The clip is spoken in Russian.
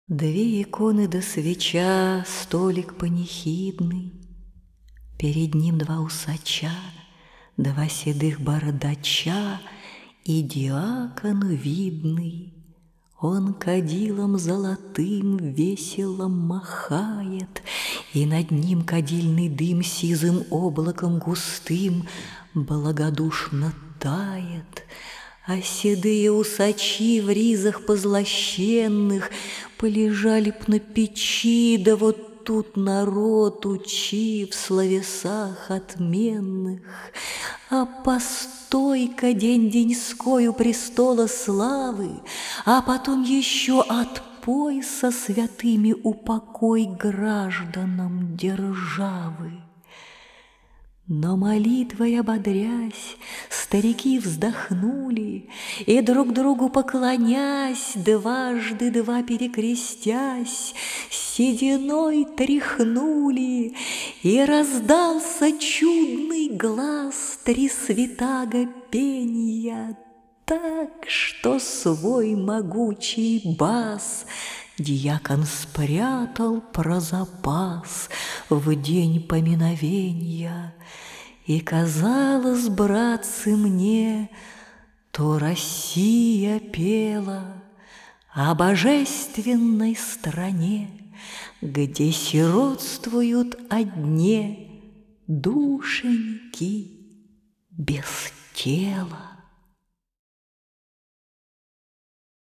Две иконы да свеча, столик панихидный, перед ним два усача, два седых бородача и диакон видный. Он кадилом золотым весело махает, и над ним кадильный дым сизым облаком густым благодушно тает. А седые усачи в ризах позлощенных полежали б на печи, да вот тут народ учи в словесах отменных. А постой-ка день-деньской у престола славы, а потом еще отпой со святыми упокой гражданам державы. Но молитвой ободрясь, старики вздохнули, и друг другу поклонясь, дважды два перекрестясь, сединой тряхнули, и раздался чудный глас трисвятаго пенья, так, что свой могучий бас дьякон спрятал про запас в день поминовенья. И казалось, братцы, мне, то Россия пела о божественной стране, где сиротствуют одни душеньки без тела.